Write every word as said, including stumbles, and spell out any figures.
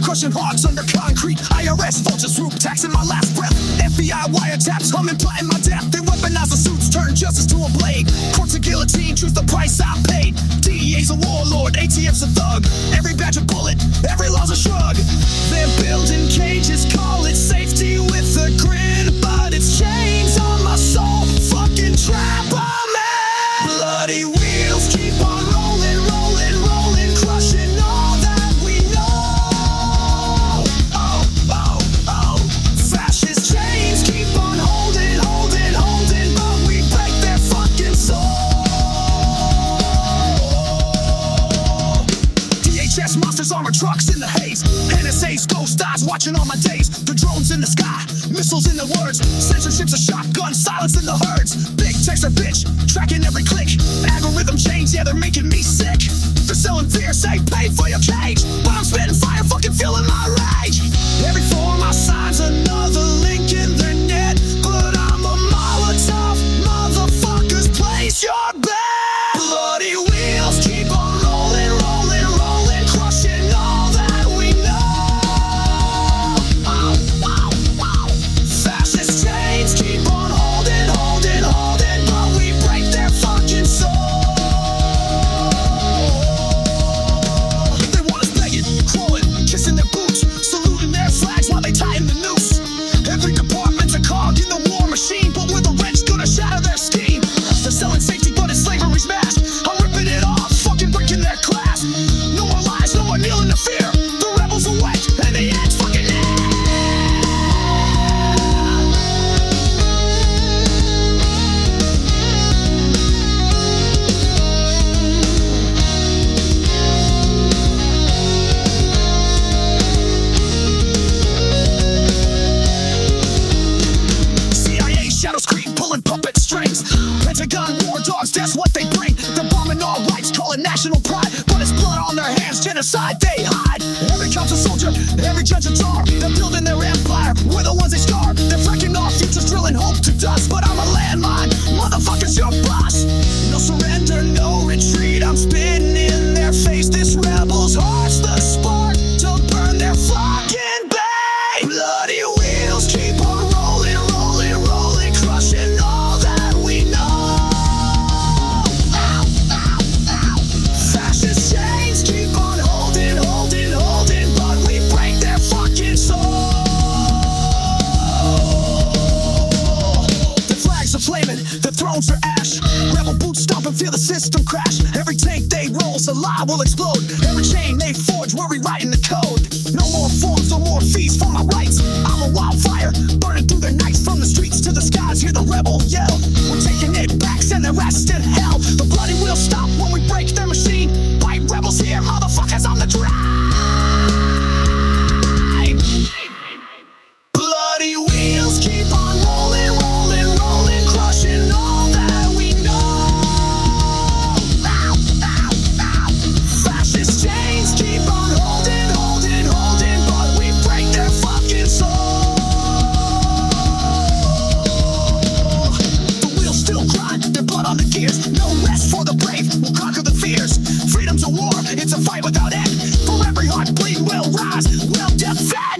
crushing hogs under concrete. I R S vultures root taxing my last breath. F B I wiretaps humming, plotting my death. They weaponize the suits, turn justice to a blade. Courts a guillotine, choose the price I paid. D E A's a warlord, A T F's a thug. Every badge a bullet, every law's a shrug. They're building cages, call it safety with a grin, but it's chains on my soul, fucking trap I'm in. Bloody wheels keep on rolling, rolling, rolling, crushing all that we know. Oh, oh, oh. Fascist chains keep on holding, holding, holding, but we break their fucking soul. D H S monsters, armored trucks in the haze. N S A's ghost eyes watching all my days. The drones in the sky, missiles in the words. Censorship's a shotgun, silence in the herds. Big tech's a bitch, tracking every click. Algorithm change, yeah, they're making me sick. They're selling fear, say pay for your cage. But I'm spitting fire, fucking feeling my rage. Every form I sign's another link in their net. But I'm a Molotov, motherfuckers, place your bet. Bloody wheels keep on rolling, rolling, rolling, crushing all that we know. Oh, wow, wow. Fascist chains keep on holding, holding, holding, but we break their fucking soul. They want us begging, crawling, kissing their boots, saluting their flags while they tighten the noose. Every department's a cog in the war machine, but with a wrench gonna shatter their scheme. They're selling safety, but it's slavery's mask. I'm ripping it off, fucking breaking their class. No more lies, no more kneeling to fear. The rebels awake, and the end's fucking near. C I A shadows creep, pulling puppet strings. Pentagon war dogs, that's what they bring. They're bombing all rights, call it national pride. But it's blood on their hands, genocide they hide. Every cop's a soldier, every judge a czar. They're building their empire, we're the ones they starve. They're fracking off futures, drilling hope to dust. But I'm a landmine, motherfuckers, your boss. No surrender, no retreat, I'm spitting in their face. This rebel's heart's the spark to burn their fucking bay. Bloody wheels keep on rolling, rolling, rolling, crushing all that we know. Ow, ow, ow. Fascist chains keep on holding, holding, holding, but we break their fucking soul. The flags are flaming, the thrones are ash. Rebel boots stomp and feel the system crash. Every tank they roll's a lie will explode. Every chain they forge, we're rewriting the code. No more forms, no more fees for my rights. I'm a wildfire, burning through their nights. From the streets to the skies, hear the rebel yell. We're taking it back, send the rest in hell. The bloody wheels stop when we break their machine. White rebels here, motherfuckers on the drive. Bloody wheels keep on rolling, rolling, rolling, crushing all that we know. Ow, ow, ow. Fascist chains keep on holding, holding, holding, but we break their fucking soul. The wheels still grind, their blood on the gears. No rest for the brave, we'll conquer the fears. Freedom's a war, it's a fight without end. For every heart bleed, we'll rise, we'll defend.